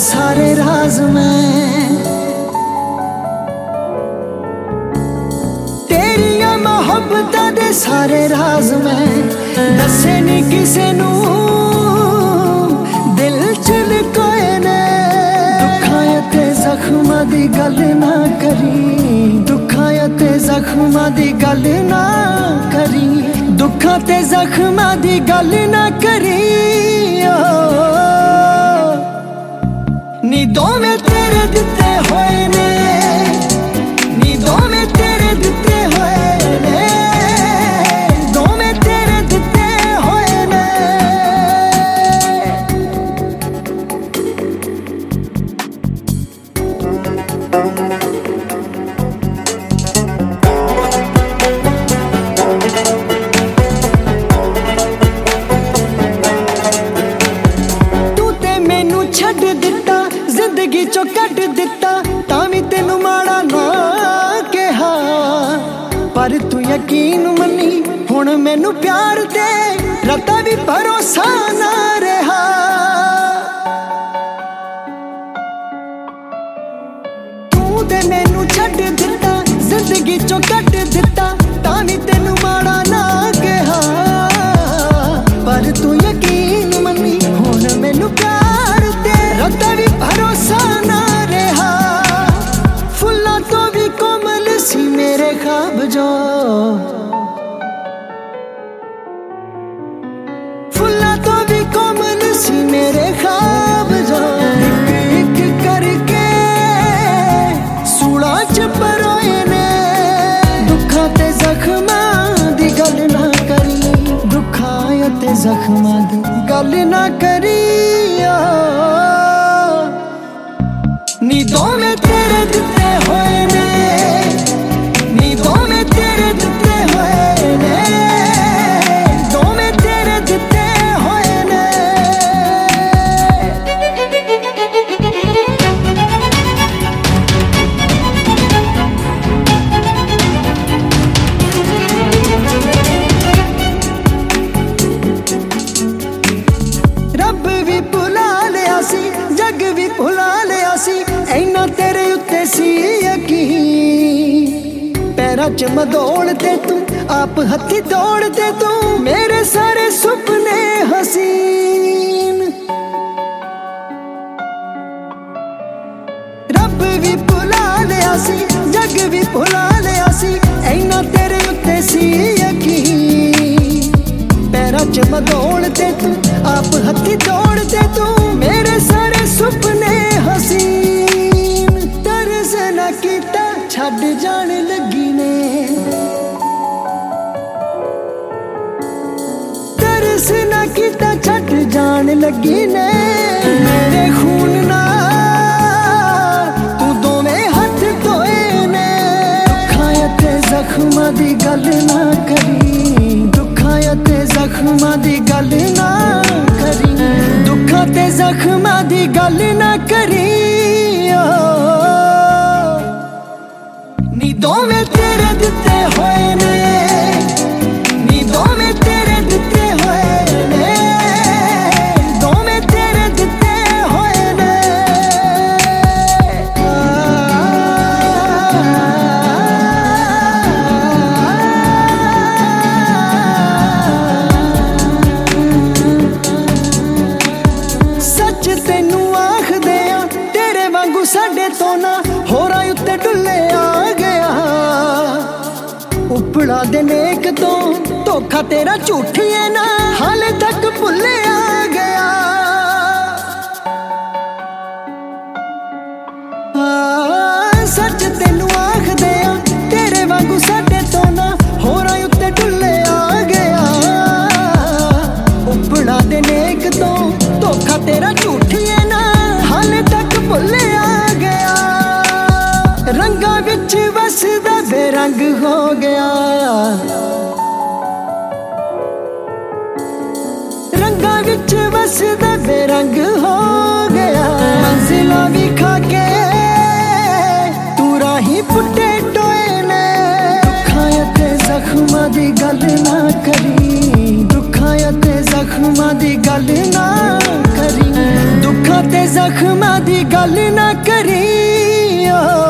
सारे राज मैं तेरिया मोहब्बतां दे सारे राज मैं दसे नी किसे नू दिल च लुकोए ने। दुखां ते जख्मां दी गल ना करी, दुखां ते जख्मां दी गल ना करी, दुखां ते जख्मां दी गल ना करी। नी दोवें तेरे दिते होए ने, नी दोवें तेरे दिते होए ने, दोवें तेरे दिते होए ने। तू ते मैनू छड्ड दिता, जिंदगी चो कट दिता, तावी तेनू माड़ा ना कहा। पर तू यकीन मनी हुण मैनू प्यार ते रता भी भरोसा ना रहा। तू ते मैनू छड्ड दिता, जिंदगी चो कट दिता, तावी तेनू माड़ा ना कहा। पर तू यकीन मनी हुण मैनू प्यार ते रता भी भरोसा ना रहा। फुल्लां तो भी कोमल सी मेरे ख्वाब जो, फुल्लां तो भी कोमल सी मेरे ख्वाब जो। एक एक करके सूला च परोए ने। दुखां ते जख्मां दी गल ना करी, दुखां ते जख्मां दी गल ना करी। नी दोवें तेरे दिते होए ने, नी दोवें तेरे दिते होए ने, दोवें तेरे दिते होए ने। रब भी भुला लिया सी, जग भी भुला लिया सी, ऐना तेरे उत्ते सी यकीन। पैरां च मदोड़ ते तू आप हत्थी दौड़ ते तू, मेरे सारे सुपने हसीन। रब भी भुला लिया सी, जग भी भुला लिया सी, ऐना तेरे उत्ते सी यकीन। पैरां च मदोड़ ते तू आप हत्थी दौड़ ते तू, मेरे सारे सुपने हसीन। तरस ना कीता छड्ड जान लगी ने, तरस ना कीता छड्ड जान लगी ने। मेरे खून ना तू दोवें हथ धोए ने। दुखां ते जख्मां दी गल ना करी, दुखां ते जख्मां दी गल ना करी, दुखां ते जख्मां दी गल ना करी। नी दोवें तेरे दिते होए ने, नी दोवें तेरे दिते होए ने, दोवें तेरे दिते होए ने। सच तेनू आखदे आ, तेरे वांगू साडे तो ना होरां उत्ते डुल्ले आ गया। उपड़ा दे नेक तो धोखा तेरा झूठी है ना, हाले तक भुल्ले आ गया। सच तेनू आखदे आ, तेरे वांगू साडे तो ना होरां उत्ते डुल्ले आ गया। उपड़ा दे नेक तो धोखा तेरा झूठी है ना, हाले तक भुल्ले आ गया। रंगां विच वसदा बेरंग हो गया, रंगां विच वसदा बेरंग हो गया। मंजिलां भी खा के तू राही पुट्टे टोए ने। दुखां ते जख्मां दी गल ना करी, दुखां ते जख्मां दी गल ना करी, दुखां ते जख्मां दी गल ना करी